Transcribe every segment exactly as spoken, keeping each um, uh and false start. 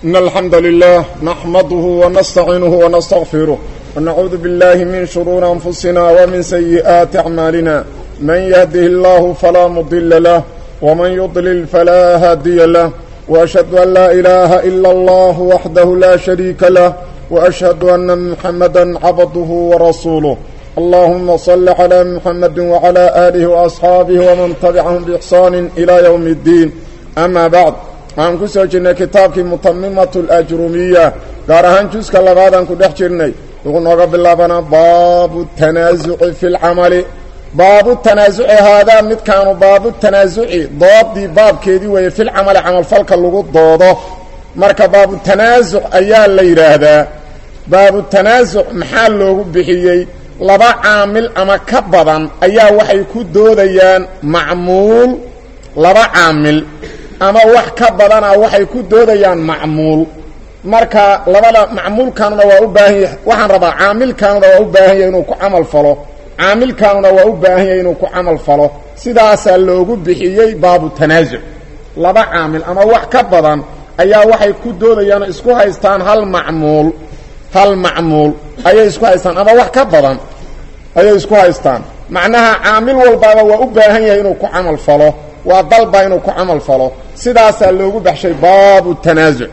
إن الحمد لله نحمده ونستعينه ونستغفره ونعوذ بالله من شرور أنفسنا ومن سيئات أعمالنا من يهده الله فلا مضل له ومن يضلل فلا هادي له وأشهد أن لا إله إلا الله وحده لا شريك له وأشهد أن محمدا عبده ورسوله اللهم صل على محمد وعلى آله وأصحابه ومن تبعهم بإحسان إلى يوم الدين أما بعد aan ku soo jirnay kitaabkii mutamimatul ajrumiya gaar ahaan juska labaadaan ku dhex jirnay wuxuu nooga bilaabanaa baabu tanaasuci fil amali baabu tanaasuci haadaa midkaanu baabu tanaasuci doodii baabkeedii weeye fil amali amal falka lagu doodo marka baabu tanaasuc ayaa la yiraahdaa baabu tanaasuc maxaa loogu bixiyay laba aamil ama ka badan ayaa waxay ku doodayaan macmuul laba aamil ama wax ka badana waxay ku doodayaan macmuul marka labada macmuulkaanuna waa u baahan yahay waxaan rabaa caamilkaanuna waa u baahan yahay inuu ku amal falo caamilkaanuna waa u baahan yahay inuu ku amal falo sidaas loogu bixiyay baabu tanaasuc laba caamil ama wax ka badan ayaa waxay ku doodayaan isku haystaan hal macmuul hal macmuul ayay isku haystaan ama wax ka badan ayay isku haystaan macnaha caamil walba waa u baahan yahay inuu ku amal falo waa dalba inuu ku amal falo sidaas loogu baxshay baabu tanaasuc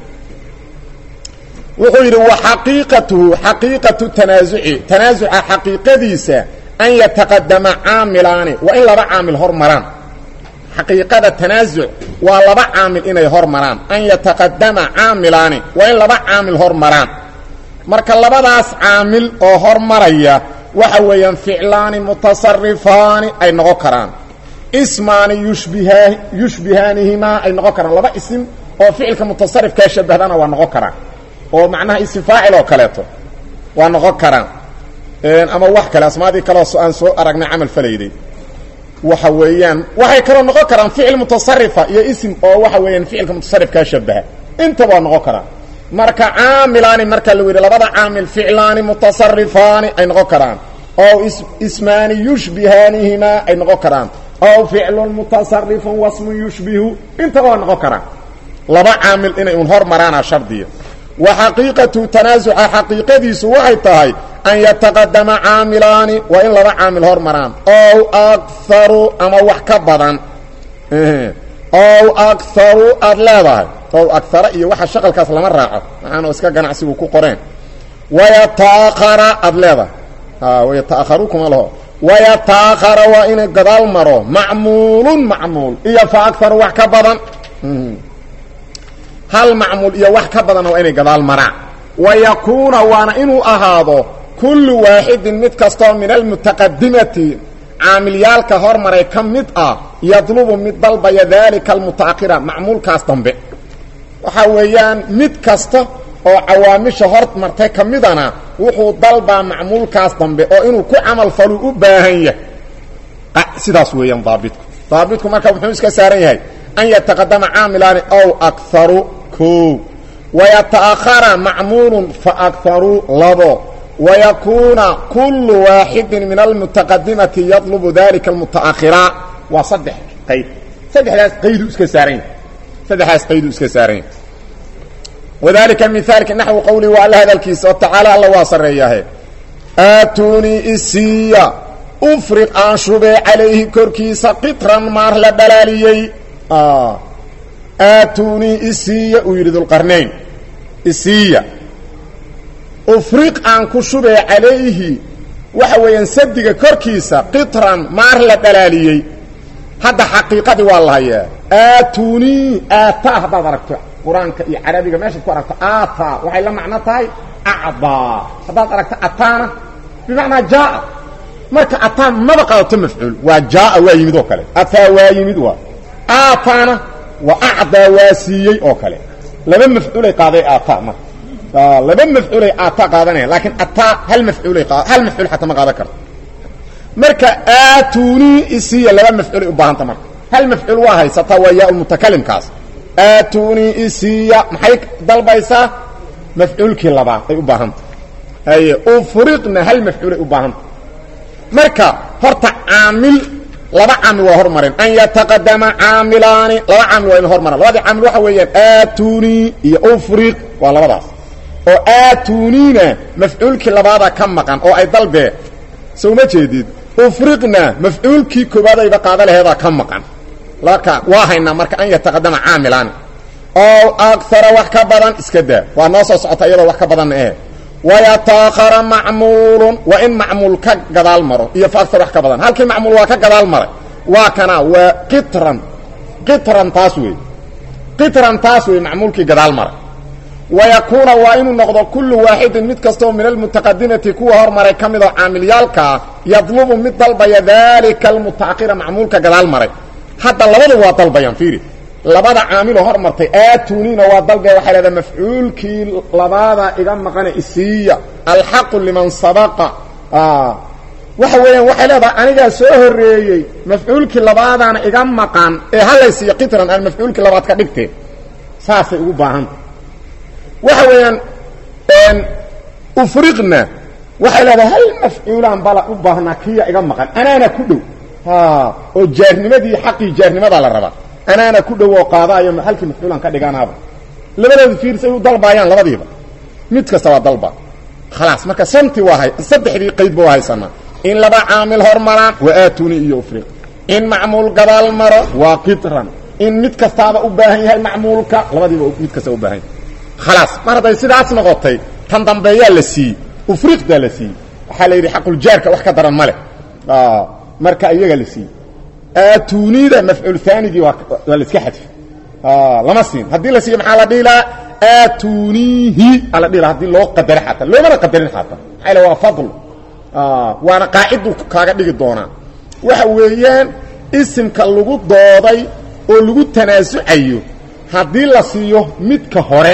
wuxuu yiri wa haqiiqatu haqiiqatu tanaasuci tanaasuca haqiiqadiisa an yataqaddama aamilani wa in laba aamil hormaraan haqiiqada tanaasuc waa laba aamil inay hormaraan an yataqaddama aamilani wa in laba aamil hormaraan marka labadaas aamil oo hormaraya waxa weeyaan ficlaani mutasarrifaani ay noqon karaan ismaani yushbihaan yushbihaanihima ay noqon karaan laba isim oo ficilka mutasarrif ka shabahdana waa noqon karaan oo macnaha isim faa'il oo kaleeto waa noqon karaan een ama wax kale asmaadii kale oo aan soo aragnay amal falayday waxa weeyaan waxay kala noqon karaan ficil mutasarrifa iyo isim oo waxa weeyaan ficilka mutasarrif ka shabaha inta waa noqon karaan marka aamilaani marka la weeyay labada aamil ficlaani mutasarrifaani ay noqon karaan oo ismaani yushbihaanihima ay noqon karaan أو فعل متصرف واسم يشبه انت هو نقرا لبا عامل ان انهر مرانا شرطيه وحقيقه تنازع حقيقتي سوى تاي ان يتقدم عاملان وان لبا عامل هر مران او اكثر اما وحكبدان او اكثر ادلبا او اكثر اي waxa shaqalkaas lama raaco waxaanu iska ganacsigu ku qoreen wayataakhara adlaba ha wayataakharukum allah ويتاخر وإن قدال مرو معمول معمول إيا فأكثر وحكا بدن هل معمول إيا وحكا بدن وإن قدال مرع ويكون وانا إنو أهاضو كل واحد متكستو من المتقدمة عامليال كهور مرأي كم متأ يطلب متضلب يذلك المتأخرة معمول كاستن بي وحاويان متكستو oo awaamisha hort martay kamidana wuxuu dalba macmuulkaas dambe oo inuu ku amal falo u baahan yahay sidaas weeyaan daabitku daabitku marka wuxuu iska saaran yahay an yataqaddama aamilan aw aktharu ku wa yataakhara ma'mulun fa aktharu labo wa yakuna kullu wahidin min almutaqaddimati yatlubu dhalika almutaakhira wa sadh qayd sadhdaas qaydu iska saaran sadhdaas qaydu iska saaran وذلك مثال نحو قولي وعلى هذا الكيس وتعالى الله واسريه آتوني إسيا أفرق أنشبه عليه كركيس قطرا مار لبلاليي آه. آتوني إسيا ويريد القرنين إسيا أفرق أنكشبه عليه وحوى ينسدق كركيس قطرا مار لبلاليي هذا حقيقة والله يا آتوني آتاه بضركته قرآنك يا عربي ماشي قرأت آتا وحي لما معنى تاي أعضى هذا قرأت أتانا بمعنى جاء مركا أتان ما بقى تم مفعول وجاء ويمد وكله أتا ويمد و آتانا وأعضى واسيي وكله لما مفعول قاضي آتا ما آه لما مفعول آتا قاضي لكن أتا هل مفعول قاضي هل مفعول حتى ما قاضي كرت مركا آتوني إسيا لما مفعول أباهن تمر هل مفعول واهي ستويا المتكلم كاس آتوني إسيا محيك ضلبايسا مفعول كلابا أي أباهن أي أفرقنا هل مفعول أباهن مركا هرتا عامل laba caamil waa hormareen an yataqadama caamilaani laba caamil waa in hormaraan labadii caamil waxa weeyaan aatuni iyo ufriq waa labadaas oo aatunina mafcuulkii labaada ka maqan oo ay dalbee soo ma jeedid ufriqna mafcuulkii koobaad ayba qaada laheeda ka maqan laka waa hayna marka an yataqadama caamilaani oo akthara wax ka badan iska daa waa noo soo socota iyadoo wax ka badan ee wayataakhara macmuulun waa in macmuul ka gadaal maro iyo fa akthar wax ka badan halkii macmuul waa ka gadaal maray waa kana waa qitran qitran taas wey qitran taas wey macmuulkii gadaal maray wayakuuna waa inuu noqdo kullu waaxidin mid kastoo min almutaqadimati kuwa hormaray ka mid oo caamilyaalkaa yadlubu mid dalbaya daalika almutaakira macmuulka gadaal maray hadda labadu waa dalbayaan fiiri labada caamiloo hormartay aatunina waa dalbaya waxay leedahay mafcuulkii labaada iga maqane isiiya alxaqu liman sabaqa waxa weeyaan waxay leedahay anigaa soo horeeyey mafcuulkii labaadaana iga maqan ee halaysiiyo qitran aan mafcuulkii labaad ka dhigteen saasay ugu baahanta waxa weeyaan ufriqna waxay leedahay hal mafcuulaan bala u baahnaa kiya iga maqan anaana ku dhow oo jaarnimadii xaqii jaarnimadaa la rabaa anaana ku dhow oo qaadaayo halkii mafcuulaan ka dhiganaaba labadooda fiirsay u dalbaayaan labadiiba mid kasta waa dalba khalaas marka santi waa hay saddexdii qaydba waa haysanaa in laba caamil hormaraan wa aatuni iyo ufriq in macmuul gadaal maro waa qitran in mid kastaaba u baahan yahay macmuulka labadiiba mid kasta u baahan yahay خلاص mar haday sidaas noqotay tan dambeeyaa la sii ufriqda la sii waxa la yiri xaqul jaarka wax ka daran male ah marka iyaga la sii aatunida mafcuul thanigi waa la iska xadf ah lama siin hadii la sii maxaa la dhilaa aatunihi ala dhilaa hadii loo qadar xataa loo ma qadarin xataa xayla waa fadl ah waana qaacidu kaaga dhigi doona waxa weeyaan isimka lagu dooday oo lagu tanaasucayo hadii la siiyo midka hore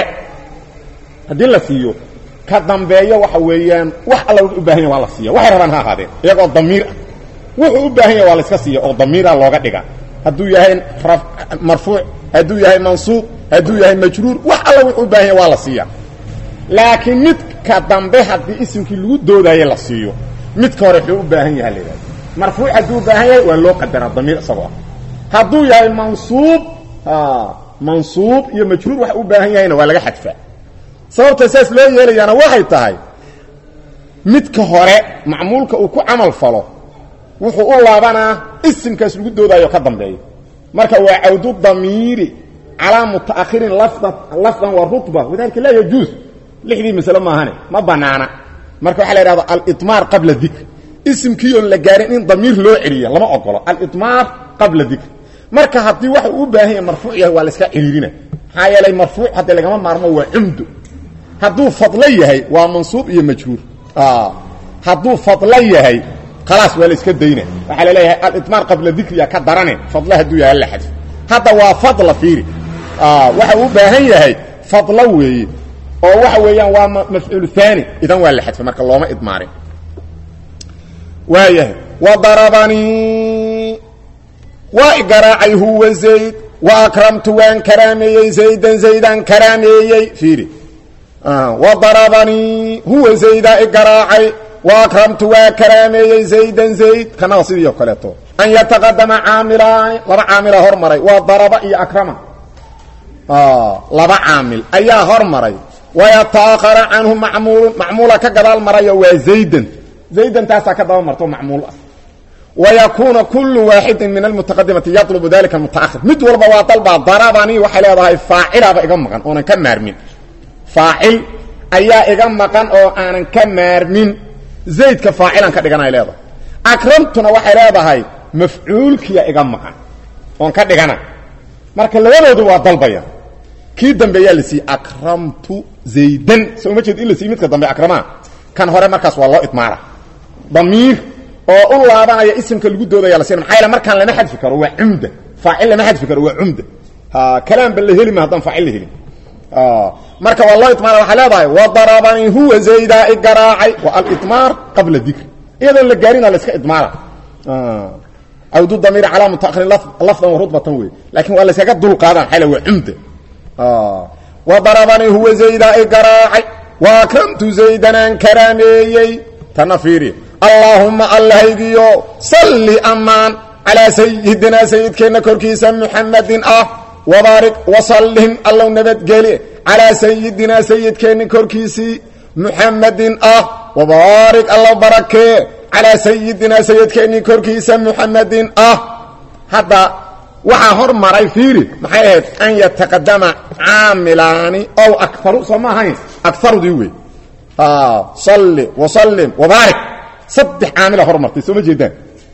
hadii la siiyo ka dambeeyo waxa weeyaan wax alla u baahan yahay waa la siiyo waxa rabaan ha ahaadeen iyagoo damiir wuxuu u baahan yahay waa la iska siiyo oo damiir looga dhiga haduu yahay marfuuc haduu yahay mansuub haduu yahay majruur wax alla wuxuu u baahan yahay waa la siiyo laakiin midka dambe hadii isimkii lagu doodayo la siiyo midka hore wuxuu u baahan yahay leeyahay marfuuc haduu u baahan yahay waa loo qadaraa damiir sabab haduu yahay mansuub ha mansuub iyo majruur wax u baahan yahayna waa laga xadfaa sababta saas loo yeelayana waxay tahay midka hore macmuulka uu ku amal falo wuxuu u laabanaa isimkaas lagu doodayo ka dambeeyo marka waa awdu damiiri ala mutaakhirin lafdan lafdan wa rutba wadalka la yajuz lixdii misla ma ahane ma banaana marka waxa la yiraahdaa al-itmar qabla dhikr isimkii oo la gaarin in damiir loo celiyo lama ogolo al-itmar qabla dhikr marka hadii wax uu baahan yahay marfuuc yahay waa la iska ciriirina hayalay marfuuc hadii laga maarmo waa umdu haduu fadla yahay waa mansuub iyo majruur ah haduu fadla yahay خلاص waa la iska dayna waxa la leeyahay al-itmar qabla dhikriya ka darane fadla haduu yahay la xadf hada waa fadla fiiri ah waxa uu baahan yahay fadla weey oo waxa weeyaan waa mafcuul thani idan waa la xadf marka looma idmaarin waayahay wa darabani وإقراعي هو زيد وأكرمت وان كرامي زيدا زيدا كرامي فيري آه وضربني هو زيد إقراعي وأكرمت وان كرامي زيدا زيد كناصر يقلته أن يتقدم عاملان لبا عامل هرمري وضرب إي أكرم آه لبا عامل أي هرمري ويتاخر عنه معمول معمولة كقدال مري وزيدا زيدا تاسع كدال مرتو معمول ويكون كل واحد من المتقدمة يطلب ذلك المتأخر مد والبا وطلبا ضربني وحليها فاعل إيغا مقان أو أنا كمارمين فاعل أيا إيغا مقان أو أنا كمارمين زيد كفاعلا كدغانا إليها أكرمتنا وحليها مفعول كيا إيغا مقان أو كدغانا marka labadoodu waa dalbaya kii dambeeya la si akramtu zaydan soo ma jeed ila si midka dambe akrama kan hore markaas waa loo itmaara damiir oo u laabanaya isimka lagu doodaya la seen maxay markaan lama xadfi karo waa umda faa'il lama xadfi karo waa umda ha kalaam bal heli ma hadan faa'il heli ah marka wallahi itmaar waxa leedahay wa darabani huwa zayda iqra'i wa al itmar qabla dhikr iyada la gaarina la iska itmaara ah أو ضد ضمير على متأخر لفظا ورتبة وي لكن ولا سيقد دول قادم حيلا وعمده آه وضربني هو زيدا إقراعي وأكرمت زيدنا كرامي تنفيري اللهم الله يقيو صلي أمان calaa sayidinaa sayidkeenna korkiisa muxamadin ah wabaarik wasallim allow nabadgeli calaa sayidinaa sayidkeenna korkiisii muxamadin ah wabaarik allow barakee calaa sayidinaa sayidkeenni korkiisa muxamadin ah hadda waxaa hor maray fiiri maxay ahayd an yataqadama caamilaani ow akaru soo ma ahayn akarudii wey salli wasallim wabaarik saddex caamila hor martay soo ma jeedaan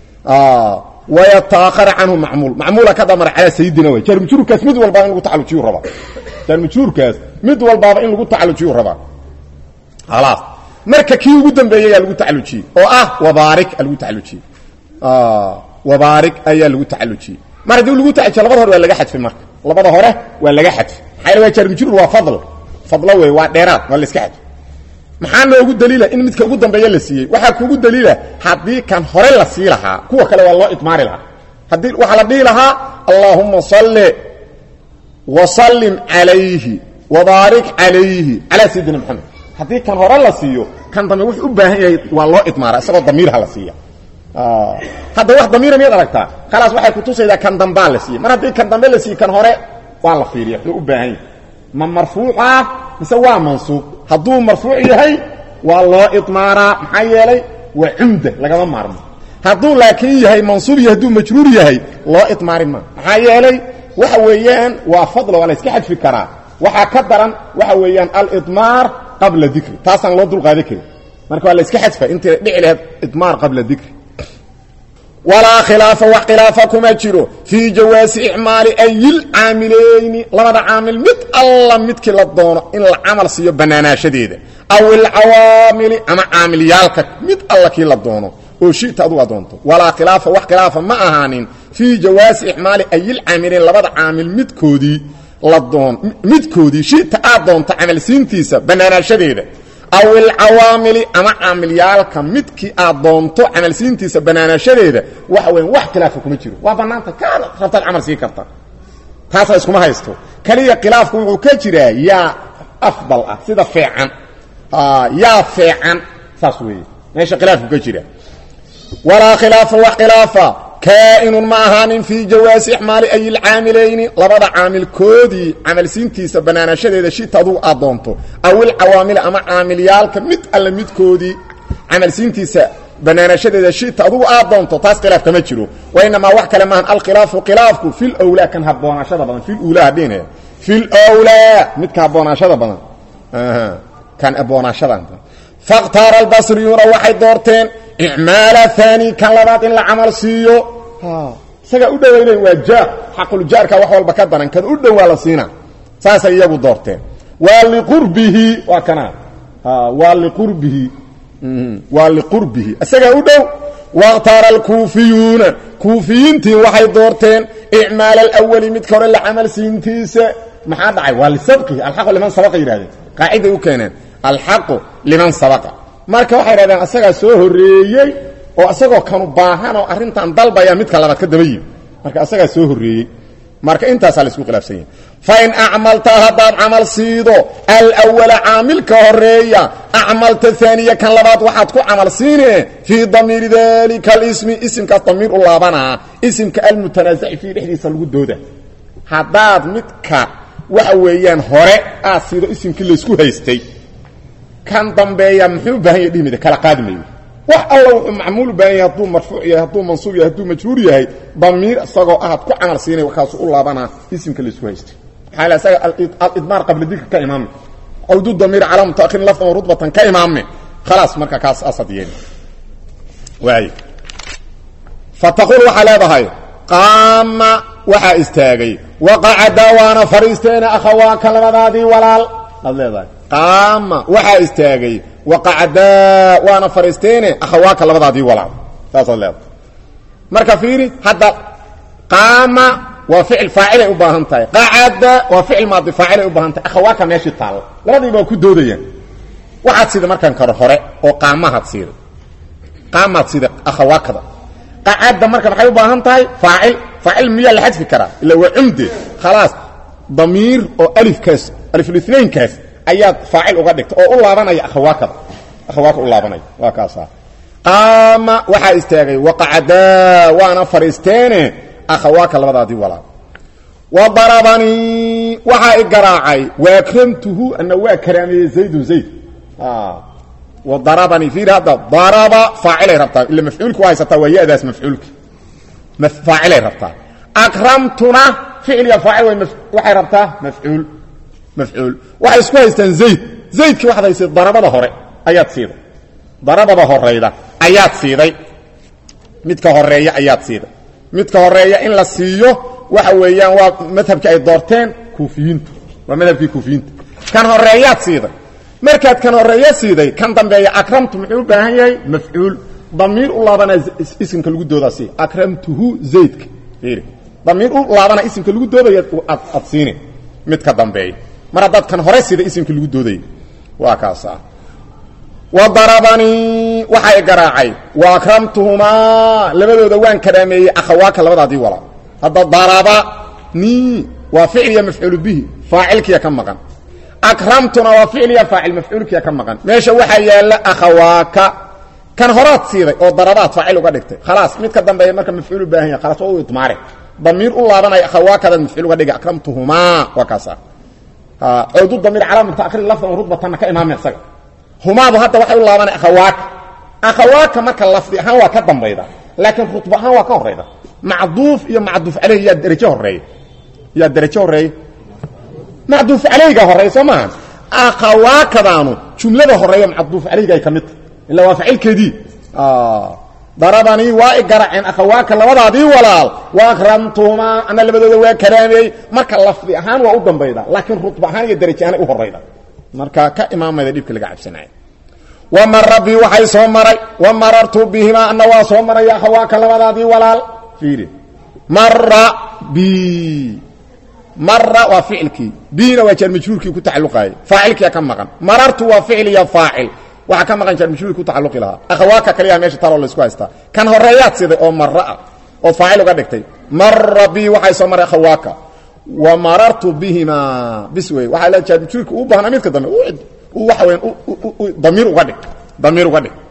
wayataakara canhu macmuul macmuula ka damara calaa sayidina way jaarmujruurkaas mid walbaaba in lagu tacalujiyu rabaa jaarmujruurkaas mid walbaaba in lagu tacalujiyu rabaa khalaas marka kii ugu dambeeyay ayaa lagu tacalujiyey oo ah wabaarik ayaa lagu tacalujiyey wabaarik ayaa lagu tacalujiyey mar haddii lagu tacalujiyo labada hore waa laga xadfay marka labada hore waa laga xadfay maxaa yeele waa jaarmujruur waa fadl fadlo wey waa dheeraad waa la iska xadfay maxaa noogu daliila in midka ugu dambeeya la siiyey waxaa kuugu daliila haddii kan hore la sii lahaa kuwa kale waa loo idmaari lahaa haddii waxaa la dhihi lahaa allaahuma salli wasallim calayhi wabaarik calayhi calaa sayidina maxamed haddii kan hore la siiyo kan dambe wuxuu u baahan yahay waa loo idmaara isagoo damiirha la siiya hadda wax damiira miyaad aragtaa khalaas waxay kutusaydaa kan dambaa la siiyey mar haddii kan dambe la siiye kan hore waa la fiiriya wuxuu u baahan yahay ma marfuuca mise waa mansuub hadduu marfuuc yahay waa loo idmaaraa maxaa yeelay waa cumda lagama maarmo hadduu laakiin yahay mansuub iyo hadduu majruur yahay loo idmaari ma maxaa yeelay waxa weeyaan waa fadlo waa la iska xadfi karaa waxaa ka daran waxa weeyaan alidmaar qabla dikri taasaan loo dulqaadi karin marka waa la iska xadfa intay dhici lahayd idmaar qabla dikri walaa khilaafa wax khilaafa kuma jiro fii jawaasi icmaali ayil caamilayni labada caamil mid alla midkii la doono in la camal siiyo banaanaashadeeda aw ilcawaamili ama caamilyaalka mid alla kii la doono oo shita adugu adoonto walaa khilaafa wax khilaafa ma ahaanin fii jawaasi icmaali ayil caamilayn labada caamil midkoodii la doon midkoodii shita aad doonto camal siintiisa banaanaashadeeda aw ilcawaamili ama caamilyaalka midkii aad doonto camal siintiisa banaanaashadeeda waxa weyn wax khilaafa kuma jiro waa bannaanta kaana rabtaad camal sii karta taasaa iskuma haysto kaliya khilaafku wuxuu ka jiraa yaa afdal ah sida feecan yaa feecan saas weeye meesha khilaafku ka jira walaa khilaafa wax khilaafa kaa'inun ma ahaanin fii jawaasi ixmaali ay ilcaamilayni labada caamilkoodii camalsiintiisa banaanashadeeda shita adugu aad doonto aw ilcawaamil ama caamilyaalka mid alle midkoodii camalsiintiisa banaanashadeeda shita adugu aad doonto taas khilaaf kama jiro wa inamaa wax kale maahan alkhilaafu khilaafku fil awlaa kan haboonaashada badan fil uulaa hadhiine fil awlaa midka haboonaashada badan kan aboonaashada faqtaara albasriyuuna waxay doorteen icmaala haani kan labaad in la camal siiyo isagaa u dhowaynayn waa jaar xaquljaarka wax walba ka daran kan u dhow waa la siina saasay iyagu doorteen waa liqurbihi waa kana waa liqurbihi waa liqurbihi isagaa u dhow waqtaara alkuufiyuuna kuufiyiintii waxay doorteen icmaala alawali midka hore la camal siintiisa maxaa dhacay waa lisabqihi alxaqu liman sabaqa yidhahdeen qaaciday u keeneen alxaqu liman sabaqa marka waxay yidhahdeen asagaa soo horreeyey oo asagoo kanu baahan oo arrintan dalbaya midka labaad ka daba yimi marka asagaa soo horreeyey marka intaasaa la isku khilaafsan yahay fa in acmalta haddaad camal siido alawala caamilka horeeya acmalta haaniya kan labaad waxaad ku camal siine fii damiiri dalika alismi isimkaas damiir u laabanaa isimka almutanaasaci fiihi dhexdiisa lagu dooda haddaad midka waxa weeyaan hore aad siido isimkii laysku haystay kan dambeeya muxuu u baahan yahay dhimida kala qaadimayo wax alla wuxuu macmuul u baahan yahay hadduu marfuuc yahay hadduu mansuub yahay hadduu majruur yahay damiir isagoo ahad ku camal siinay wakaasu u laabanaa isimka laysku haystay maxaa la isaga alidmaar qabla dikr ka imaamne awdu damiir calaa mutaakhirin lafdan wa rutbatan ka imaamne khalaas marka kaas asad yeeli waay fataqul waxaa leedahay qaama waxaa istaagay waqacada waana fariisteena akhawaaka labadaadii walaal ad leedahay qaama waxaa istaagay waqacdaa waana fariisteene akhawaaka labadaadii walaal saasaad leedahay marka fiiri hadda qaama waa ficil faacilay u baahan tahay qacada waa ficil maadi faacilay u baahan tahay akhawaaka meeshii taalo labadiiba waa ku doodayaan waxaad sida markan kore hore oo qaamahaad siida qaamaad sida akhawaakada qacada marka maxay u baahan tahay faacil faacil miyaa la xadfi karaa ila waa cumde khalaas damiir oo alifkaas alifulithnaynkaas ayaad faacil uga dhigta oo u laabanaya akhawaakada akhawaaka u laabanaya waa kaasa qaama waxaa istaagay waqacadaa waana fariisteene akhawaaka labadaadii walaal wa darabanii waxaa i garaacay waakramtuhu ana waa karaameeyey zaydun zayd wa darabanii fiir hadda daraba faacilay rabtaa ila mafcuulku waa haysataa waa ya-daas mafcuulka faacilay rabtaa akramtuna ficil ya faacil way waxay rabtaa mafcuul mafcuul waxay isku haystaan zayd zaydkii waxaad haysay darabada hore ayaad siiday darabada horeyda ayaad siiday midka horeeya ayaad siiday midka horeeya in la siiyo waxa weeyaan waa madhabkii ay doorteen kuufiyiintu waa madhabkii kuufiyiinta kan horeeyaad siiday markaad kan horeeya siiday kan dambeeya akramtu muxuu u baahan yahay mafcuul damiir u laabana isimka lagu doodaa si akramtuhu zaydka fiiri damiir u laabana isimka lagu doodaya aad siine midka dambeeya mar haddaad kan hore siiday isimka lagu doodaya waa kaasa wa darabanii waxaa i garaacay wa akramtuhumaa labadooda waan karaameeyey akhawaaka labadaadii walaal hadda darabanii waa ficliya mafcuulu bihi faacilkiya ka maqan akramtuna waa ficliya faacil mafcuulkiya ka maqan meesha waxaa yaala akhawaaka kan horaad siiday oo darabaad faacil uga dhigtay khalaas midka dambeeya marka mafcuul u baahan yahay khalaas waa u idmaare damiir u laabanaya akhawaakadaad mafcuul uga dhigay akramtuhumaa waa kaasa cawdu damiir calaamatu ta'khir lafdan rutbatan ka imaamay isaga humaadu hadda waxay u laabanay akhawaaka akhawaaka marka lafdi ahaan waa ka dambayda laakiin rutba ahaan waa ka horeyda macduuf iyo macduuf alayhi yaa darajo horeeya yaa darajo horeeya macduuf alayga horeeya soo maaha akhawaakadaanu jumlada horeeya macduuf alayga ay ka mid tahay ila waa ficilkeedii darabanii waa i garaceen akhawaaka labadaadii walaal wa akramtuhumaa ana labadooda waa karaameeyey marka lafdi ahaan waa u dambayda laakiin rutba ahaan iyo darajo ahaan ay u horeyda marka ka imaamayda dhibka laga cabsanay wa marra bi waxay soo maray wa marartu bihima anna waa soo maray akhawaaka labadaadii walaal fiiri marra bi marra waa ficilkii bina waa jar majruurkii ku tacalluqay faacilkii ka maqan marartu waa ficil ya faacil waxa ka maqan jar majruurkii ku tacalluqi laha akhawaaka kaliya meesha talo la isku haysta kan horeeyaad siday oo marra oo faacil uga dhigtay marra bi waxay soo maray akhawaaka wa marartu bihima bisway waxa la jaab jirku u baahan midka dambe uu waxa weyn damiir uga dhig damiir uga dhig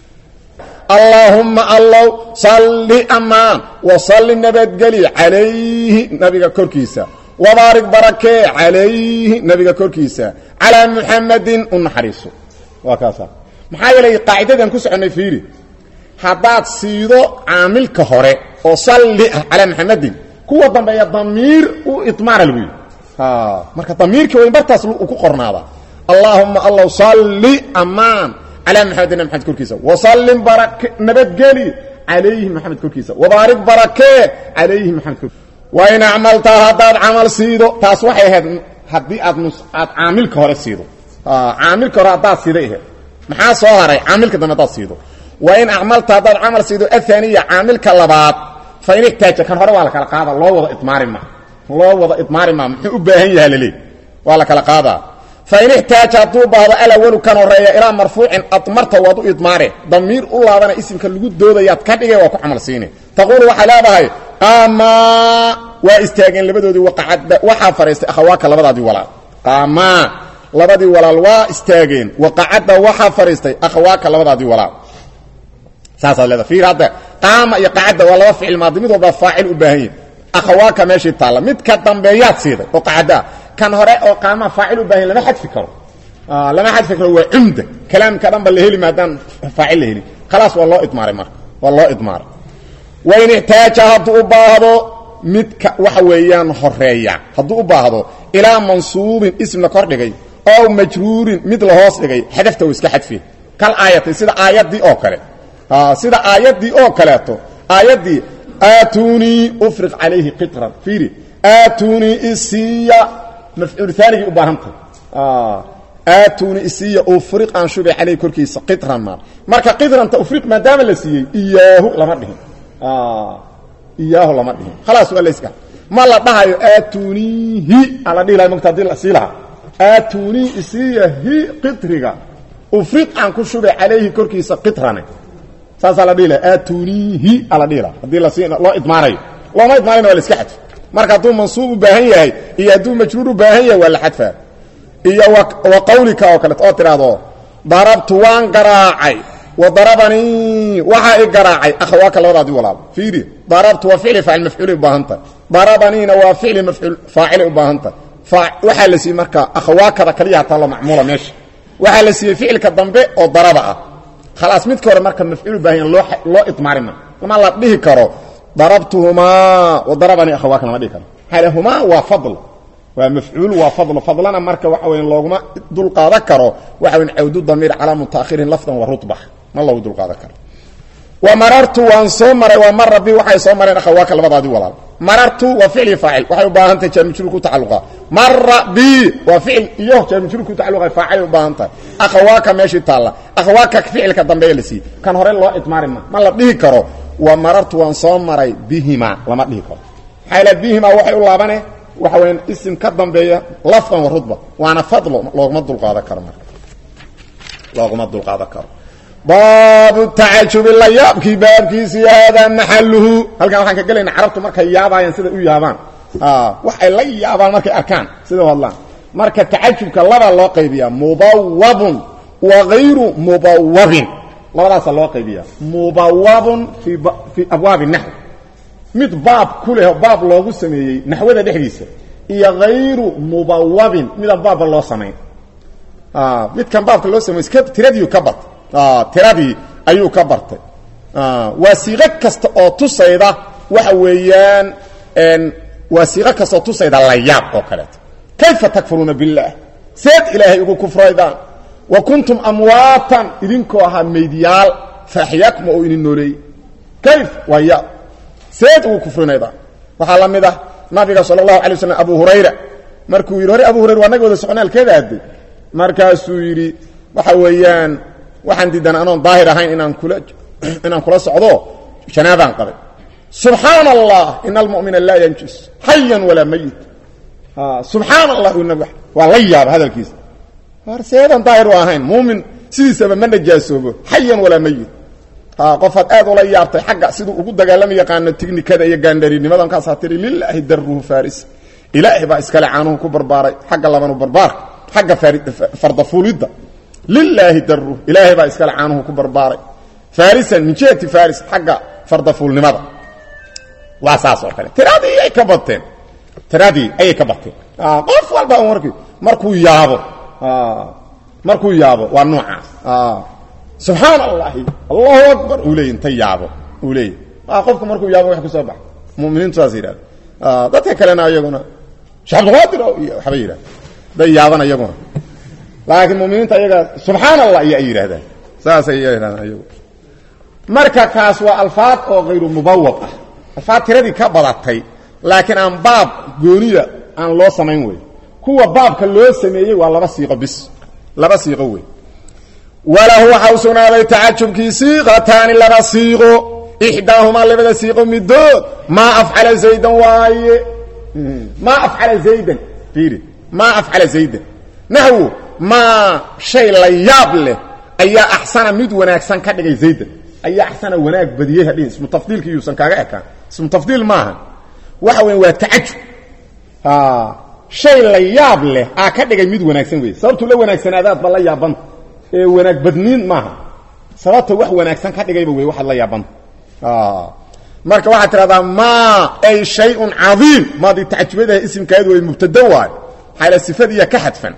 allahumma allah salli aman wa salli nabadgali alayhi nabiga korkiisa wa barik barake alayhi nabiga korkiisa ala muhammadin unharisu wa kaasa maxaa yeelay qaacidadan ku soconay fiiri hadaad siido aamilka hore oo salli ala muhammadin kuwa dambeeya damiir u itmaar lagu ha marka damiirka way bartaas ku qornaada allahumma allah salli aman ala muhammadin muhammad korkiisa wa sallim barak nabadgali alayhi muhammad korkiisa wa barik barake alayhi muhammad korkiisa wa in amalta hadad amal siido taas waxay ahayd hadii aad aad aamilka hore siido aamilka hore hadaad siiday maxaa soo haray aamilka dambe hadaad siido wa in amalta hadad amal siido athaniya aamilka labaad فإن احتاج كان هره ولا كلا قاده لو ودا اطمار ما لو ودا اطمار ما محو u baahan yahay lali wala kala qaada فإن احتاج طوبه الاول كان هره الى مرفوع اطمرت وضو اطماره ضمير u laabana isimka lagu doodayaad ka dhigay waa ku amal siinay taqulu waxa laabahay qama wa istaagin labadoodii waqacada waxa fariistay akhawaaka labadaadii walaal qama labadii walaal waa istaagin waqacada waxa fariistay akhawaaka labadaadii walaal saasa leeda fiir hada qaama iyo qacada waa laba ficil maadi mid walba faacil u baahan yahay akhawaaka meeshii taala mid ka dambeeyaad siiday oo qacada kan hore oo qaama faacil u baahan lama xadfi karo ah lama xadfi karo waa umda kalaamka dhanba la heli maadaan faacil la heli خلاص waa loo idmaaray marka waa loo idmaaray wayn ihtaaj hadu u baahdo mid waxa weeyaan horeeya hadu u baahdo ila mansuubin ismna kor dhigay oo majruurin mid la hoos dhigay hadafta uu iska xadfi kal aayati sida aayadii oo kale sida aayadii oo kaleeto aayadii aatuni ufriq alayhi qitran fiiri aatuni isiya mafcuul thani u baahanta ah aatuni isiya ufriq an shubi alayhi korkiisa qitran ma marka qitran ta ufriq maadaama la siiyay iyaahu lama dhihin ah iyaahu lama dhihin خلاص wala iska ma la dhahayo aatunihi ala dhilay muqtadil asilaha aatuni isiya hi qitriga ufriq an ku shubi alayhi korkiisa qitran saasa la dhilay aatunihi ala dhila hadii la siina loo idmaaray loo ma idmaarina wala iska xadf marka duu mansuub u baahan yahay iyo duu majruur u baahan yahay wala xadfa iyo wa qawlika oo kale oo tiraado darabtu waan garaacay وضربني وحا إقراعي أخواك الله دي ولا فيري ضربت وفعل فاعل مفعول باهنتا ضربني وفعل مفعول فاعل باهنتا وحا لسي مركا أخواك ذا كليها طالة معمولة ماشي وحا لسي فعل كالضنبي أو ضربها خلاص متكور مركا مفعول باهن لو لو إطمارنا وما الله به كرو ضربتهما وضربني أخواك ما دي كرو هما وفضل ومفعول وفضل فضلنا مركا وحوين لوغما دول قاده كرو وحوين عود الضمير على متاخر لفظا ورتبه ما الله دول قاده كرو ومررت وان سمر ومر بي وحي سمرين اخواك لبدادي ولا مررت وفعل فاعل وحي باهنت جمجرك تعلقا مر بي وفعل يوه جمجرك تعلقا فاعل باهنت اخواك ماشي تالا اخواك فعل كدنبيلسي كان هوري لو اتمارين ما لا دهي كرو ومررت وان سمر بهما لما دهي كرو حيل بهما وحي لابنه وحوين اسم كدنبيه لفظا ورتبه وانا فضل لوغما دول قاده كرو لوغما دول قاده كرو باب التعجب الله يبكي بابكيسي هذا محله هل كان waxaan ka galayna carabtu markay yaabayaan sida u yaabaan ah waxay la yaabaan markay arkaan sida wallah marka taajubka laba loo qaybiyaa mubawwabun wa ghayru mubawwabin labadaas loo qaybiyaa mubawwabun fi fi abwaab an-nahw mid baab kuleh baab loogu sameeyay nahwada dhexdiisa iyo ghayru mubawwabin mid baab loo sameeyay ah mid kan baabka loo sameeyay iska tiradiyo ka bad ah tiradii ayuu ka bartay ah wasiiqo kasta oo tusayda waxa weeyaan een wasiiqo kasta oo tusayda la yaab oo kale kayfa takfuruna billah sayd ilaahi ugu kufrayda wa kuntum amwatan idinko aha meediyal fahyakum oo in noolay kayf wa ya sayd ugu kufrinayda waxa la mid ah nabiga sallallahu alayhi wasallam abu hurayra markuu yiri abu hurayra waa nagooda soconaalkeeda aday markaasuu yiri waxa weeyaan waxaan diidan anoon daahir ahayn inaan kula inaan kula socdo janaaban qabay subhanallah innal mu'mina la yanjus hayyan wala mayit ha subhanallah innahu wala yaab hadalkiisa war seedan daahir ahayn mu'min sidiisaba ma najaasobo hayyan wala mayit ha qofad aad ula yaabtay xagga sidoo ugu dagaalamay yaqaan tiknikada iyo gaandariinimadan ka saatiri lillahi darruhu faris ilaahi ba iskala caanuhu ku barbaaray xagga labanu barbaar xagga farda fuulida لله دره إلهي با اسكال عنه كبر باري فارسا من جهة فارس حق فرد فول نمضى واساس وكله ترادي اي كبطين ترادي اي كبطين اه قف والبا مركي مركو يابو اه مركو يابو والنوع اه سبحان الله الله اكبر ولي انت يابو ولي اه قفك مركو يابو وحكو سبح مؤمنين تاسيرا اه دته كلنا ايغنا شعب غادر حبيبي ده يابنا ايغنا لكن المؤمنين تيجا سبحان الله يا ايرهدا ساس ايرهدا ايو marka kaas waa alfaad oo غير mubawwab ah alfaad tiradii ka badatay laakiin aan baab gooniya aan loo sameyn way kuwa baabka loo sameeyay waa laba siiqo bis laba siiqo way wala huwa hawsunaaday taajubki siiqatan laba siiqo ihdahuma labada siiqo midood ma af'ala zaydan waaye ma af'ala zaydan fiiri ma af'ala zaydan nahwu ما شيء لا يابله ايا احسن مد وناكسن كدغي زيد ايا احسن وناك بديه هدين اسم تفضيل كيوسن كاغا اكا اسم تفضيل ما waxa weyn waa taajub ha shay la yaab leh aa ka dhigay mid wanaagsan weey sababtu la wanaagsanaadaad bal la yaaban ee wanaag badniin maaha sababta wax wanaagsan ka dhigayba weey wax la yaaban ah marka waxa tiraahdaa ma ay shay'un azim ma di taajubada ismkeedu way mubtada waa hala sifadiya ka hadfan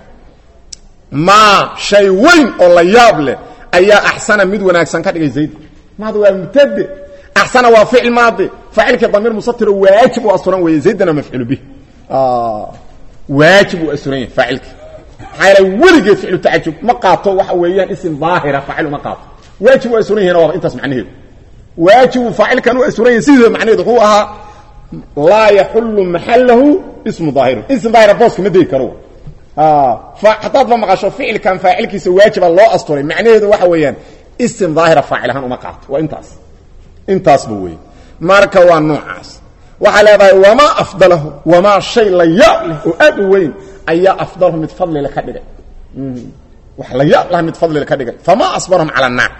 ما شيء وين الله يابله ايا احسن مد وناكسن كدغي زيد ما هو مبتدا احسن وفعل ماضي فعل ضمير مستتر واجب واصلا وزيدنا مفعول به اه واجب واسرين فاعلك حاله ورجه فعل تعجب ما قاطو waxa weeyaan ism ظاهره فاعل ما قاطو واجب واسرين هنا waa intaas macnaheedu واجب فاعل kan واسرين sida macnaheedu uu aha la yahullu mahallahu ism ظاهر اسم ظاهر boss ma deey karo اه فحطت ما مقاشو فعل كان فاعلكيس واجب الله اسطوري معناه waxa weeyaan اسم ظاهر فاعلها uma qaato waa intaas intaas buu weey marka waa noocaas waxa leedahay wama afdalahu wama shay la ya'lah oo aad weyn ayaa afdalahu mid fadli la ka dhigay wax la ya'lah mid fadli la ka dhigay fama asbarhum ala an-nar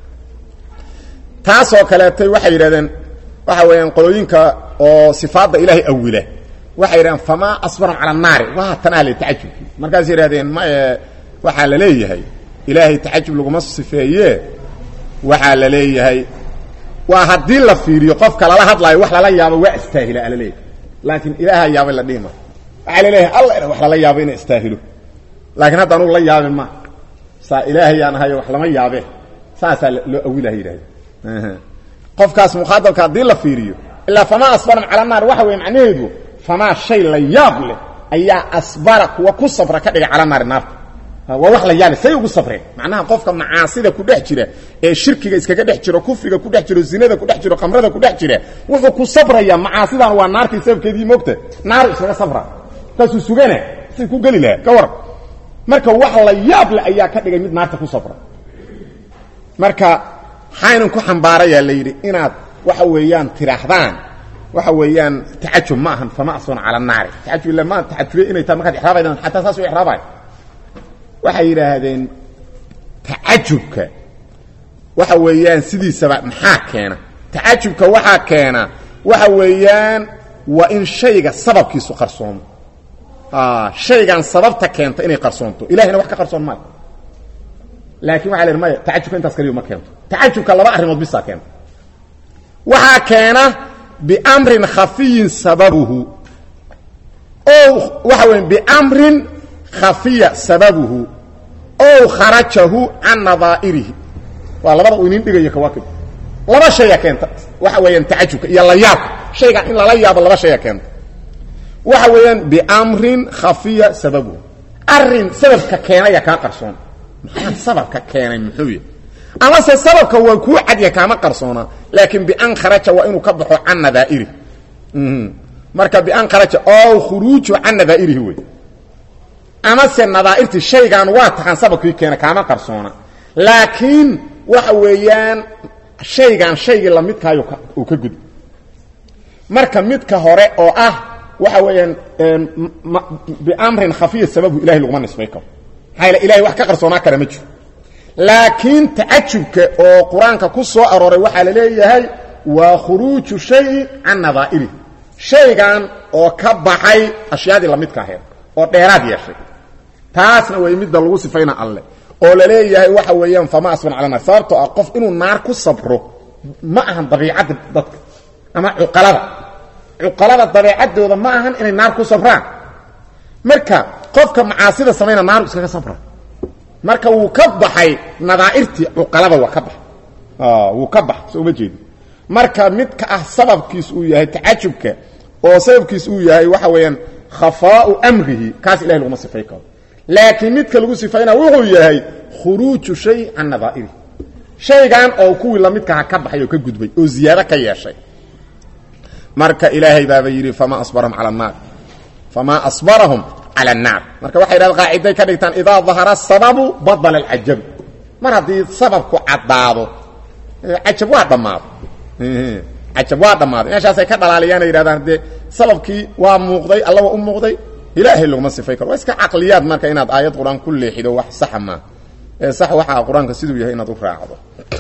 taas oo kaleetay waxa yiraahdeen waxa weeyaan qolooyinka oo sifaada ilaahi awila waxa yiraan fama asbarum ala an-nar wa tanali taajub markaas yiraahdeen ma waxa la leeyahay ilaahi taajub lagu ma sifeeye waxa la leeyahay waa hadii la fiiriyo qofka lala hadlayo wax lala yaabo waa istaahila ala leeyahay laakiin ilaaha yaabay la dhima waxa la leeyahay allah wax lala yaabo in istaahilo laakiin hadda anu la yaabin ma sa ilaahay aan hayo wax lama yaabe saasa loo awilahay ilaahay qofkaas muqaddalka hadii la fiiriyo illa fama asbara ala naar waxa weey macnaheedu fama shay la yaab leh ayaa asbara kuwa ku sabra ka dhigay ala naar naar waa wax la yaab say ugu sabreen macnaha qofka macaasida ku dhex jira ee shirkiga iskaga dhex jiro kufriga ku dhex jiro zinada ku dhex jiro qamrada ku dhex jira wuxuu ku sabraya macaasidan waa naartii sababkeedii moogta naar isaga sabra taasuu sugana si ku gali laha ka war marka wax la yaab leh ayaa ka dhigay mid naarta ku sabra marka xaynan ku xambaaraya la yiri inaad waxa weeyaan tiraahdaan waxa weeyaan taajub ma ahan fama aswan ala naar taajub lama taajub inay taa marka ixraabaydan hatta saas u ixraabay waxa yiraahdeen taajubka waxa weeyaan sidiisaba maxaa keena taajubka waxa keena waxa weeyaan wa in shayga sababkiisu qarsoon ah shaygan sababta keenta inay qarsoonto ilaahina wax ka qarsoon ma laakiin waxa leeyahay taajubka intaas kaliya ma keento taajubka laba arimood bisa keena waxa keena bi amrin khafiyin sababuhu oo waxa weyn bi amrin khafiya sababuhu oo kharajahu an nadaa'irihi waa labada uu inin dhigay kawaakib laba shay keenta waxa weeyaan taajubka iyo la yaab shayga in la yaabo laba shay keenta waxa weeyaan bi amrin khafiya sababuhu arrin sababka keenaya ka qarsoon maxaa sababka keenay muxuu yahay ama sababka waa ku cadiya kama qarsoona laakiin bi an kharaja wa inuu ka baxo an nadaa'iri marka bi an kharaja oo khuruuju an nadaa'irihi way ama se nadaa'irti shaygan waa taxan sababkii keena kama qarsoona laakiin waxa weeyaan shaygan shayga la midkaayo uu ka gud marka midka hore oo ah waxa weeyaan bi amrin khafiy sababu ilaahi lagu nisbay karo hayla ilaahi wax ka qarsoona kara ma jiro laakiin taajubka oo quraanka ku soo arooray waxa la leeyahay waa khuruuju shay an nadaa'iri shaygan oo ka baxay ashyaadi la midka ahayd oo dheeraad yeeshay taasna way mid lagu sifayna alle oo la leeyahay waxa weeyaan fama asban ala naar sababtoo ah qof inuu naar ku sabro ma ahan dabiicada dadka ama uqalada uqalada dabiicadooda ma ahan inay naar ku sabraan marka qofka macaasida sameeyna naar iskaga sabra marka uu ka baxay nadaa'irti uqalada waa ka bax ah uu ka bax soo ma jeedi marka midka ah sababkiis uu yahay taajubka oo sababkiis uu yahay waxa weeyaan khafaa'u amrihi kaas ilaahay lagu sifay karo laakiin midka lagu sifayna wuxuu yahay khuruuju shay an nadaa'iri shaygan oo kuwi la midka ka baxay oo ka gudbay oo ziyaada ka yeeshay marka ilaahay baa yiri fama asbarahum ala naar fama asbarahum ala naar marka waxay raad qaaciday ka dhigtaan idaa dhahara sababu badala al-ajab mar hadii sababku cadaado ajab waa dhamaad ajab waa dhamaad meeshaas ay ka dhalaaliyaan yiraahdaan de sababkii waa muuqday allah waa u muuqday ilaahay lagu masifay karo iska aqliyaad marka inaad aayad quraan ku leexido wax sax ma ee sax waxa quraanka sidoo yahay inaad u raacdo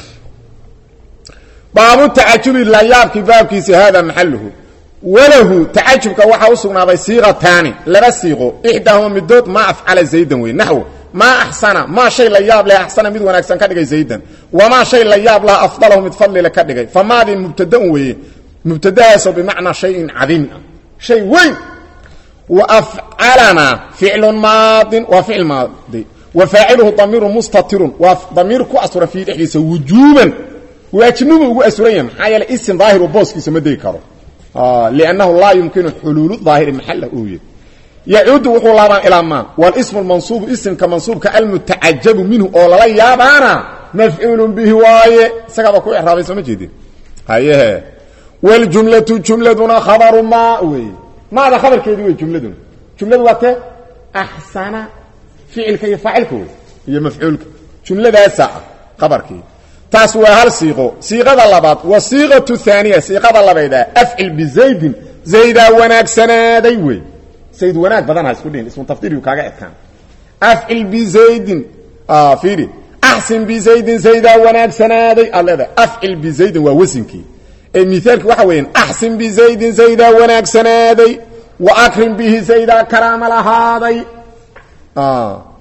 baabu ta'ajjubi la yaabki baabkiisa hada maxalluhu walahu ta'ajjubka waxa uu sugnaaday siiqataani laba siiqo ihdahuma midod ma af'ala zaydan way nahwu ma ahsana ma shay la yaab la ahsana mid wanaagsan ka dhigay zaydan wama shay la yaab la afdalahu mid fadli la ka dhigay famaadi mubtada'un way mubtada'aso bimaana shay'in 'azim shay weyn وافعلنا فعل ماض وفعل ماضي وفاعله ضمير مستتر وضمير كأسر في دحيس وجوبا واجنبه واسريا حيال اسم ظاهر وبوسكيس ما دي كارو اه لانه لا يمكن حلول الظاهر محل اويه يعود وحلابا الى ما والاسم المنصوب اسم كمنصوب كالمتعجب منه او لا يابانا مفعول به واي سغبا كو احرابي سما جيدي هايه والجمله جملتنا خبر ما وي ماذا خبر كيدي جملتنا جمله واته احسن فعل كي فاعلك هي مفعولك جمله ساعه خبرك تاسوا هل صيغه صيغه اللبات وصيغه الثانيه صيغه اللبيده افعل بزيد زيد وناكسنادي وي زيد وناك بدنا اسكو دين اسمه تفضيل كاغا اتكان افعل بزيد اه فيري احسن بزيد زيد وناكسنادي الله افعل بزيد ووزنكي المثال waxa weyn ahsin bi zayd zayda wanaagsanaaday wa akrim bihi zayda karama lahaaday ah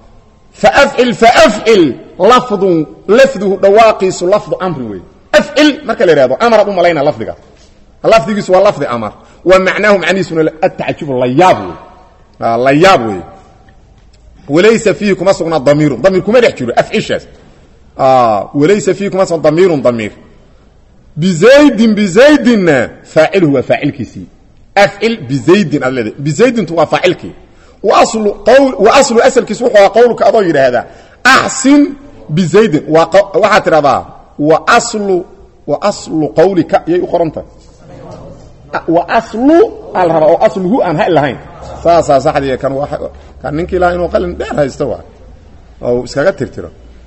faafcil faafcil lafdun lafduhu dhawaaqiisu lafdu amri wey afcil marka la yidhahdo amaraad u malayna lafdiga lafdigiisu waa lafdi amar wa macnaahu macnihiisuna atacajub layaab wey layaab wey walaysa fiihi kuma sugnaa damiirun damiir kuma dhex jiro afcishaas walaysa fiihi kuma sugnaa damiirun damiir bizaydin bizaydinna faaciluhu waa faacilkiisii afcil bizaydin aad leedahay bizaydintu waa faacilkii waaslu qawl waaslu asalkiisu wuxuu qowlka adoo yidhaahdaa axsin bizaydin waxaad tidhahdaa wa aslu wa aslu qawlika yay u qoranta wa aslu al raba oo asluhu aan hal lahayn saasaa saxdii kan waa kan ninkii ilaa inuu qalin dheer haysto waa oo iskaga tirtiro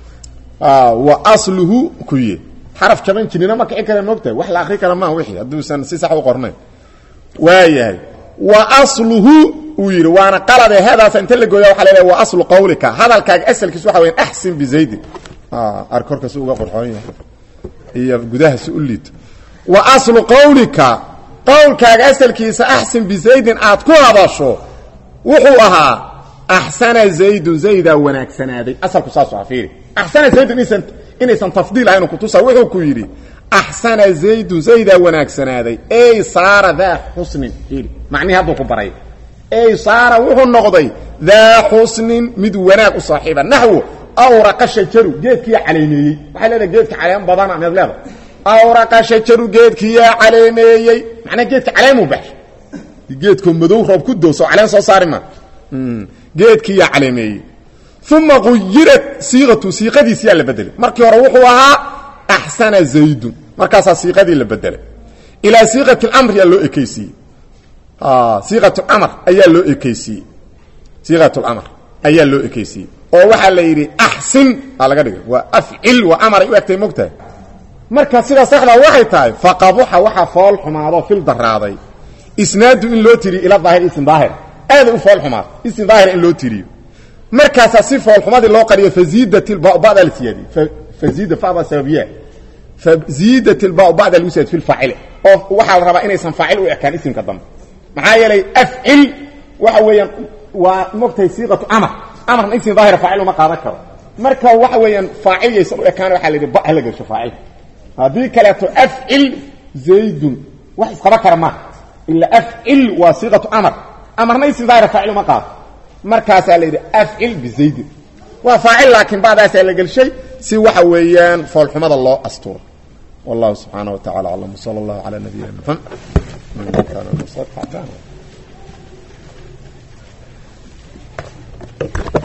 ah wa asluhu kuye xaraf jaban jinina ma kici kara moogta wax la akhri kara ma wixii haduu san si sax u qornay waayahay wa asluhu uu yiri waana qalade hadaas inta la gooyo waxa leeyahay wa aslu qawlika hadalkaaga asalkiisu waxa weeyaan ahsin bi zayd ah arkorka soo uga qorxoon yahay iyo gudaha si u liito wa aslu qawlika qawlkaaga asalkiisa ahsin bi zayd aad ku hadasho wuxuu ahaa ahsana zayd zayda wanaagsanaaday asalku saaso afiiri ahsana zayd insan inaysan tafdiil ahayn ku tusaa wuxuu ku yiri ahsana zayd zayda wanaagsanaaday ay saara daa husnin hili macni hadu ku baray ay saara wuxuu noqday daa husnin mid wanaag u saaxiiba nahwu awraqa shajaru geedkii caleemeeyay waxa leedahay geedka caleen badan ama leedahay awraqa shajaru geedkii caleemeeyay macna geedka caleemu bax geedku madow roob ku dooso caleen soo saarima geedkii caleemeeyay thumma ghuyirat siigatu siiqadiisa la bedelay markii hore wuxuu ahaa ahsana zayd markaas siiqadii la bedelay ila siiqati al-amr ya loo ekeysii ah siiqatu al-amr ayaa loo ekeysii siiqatu al-amr ayaa loo ekeysii oo waxa la yiri ahsin laga dhigay waa af'il wa amara u agtay mugtahay marka sida saxda waxay tahay faqabuha waxa fool xumaado fil daraaday isnaadu in loo tiri ila daahir ism daahir aad u fool xumaado ism daahir in loo tiriyo markaas si fool xumaadi loo qariyo fazidat al-ba'd al-siyadi fazida fa'da sababiyya fazidat al-ba'd al-usad fi al-fa'il oo waxa la rabaa inaysan faa'il u ekaan ismka dam maxaa yeelay af'il waxa weeyaan waa mugtay siiqatu amr amr ism daahir faa'il ma qaadan karo marka waxa weeyaan faa'il yeysan u ekaan waxa la yiri ba la gasho faa'il hadii kale to af'il zaydun wax isqaba kara ma illa af'il wa siiqatu amr amarna ism daahir faa'il ma qaad markaas la yiri af'il bi zayd wa faa'il laakin baadaas la galshay si waxa weeyaan fool xumada loo asturo wallahu subhanahu wa ta'ala alam sallallahu ala nabiyyina muhammad man kana musaffa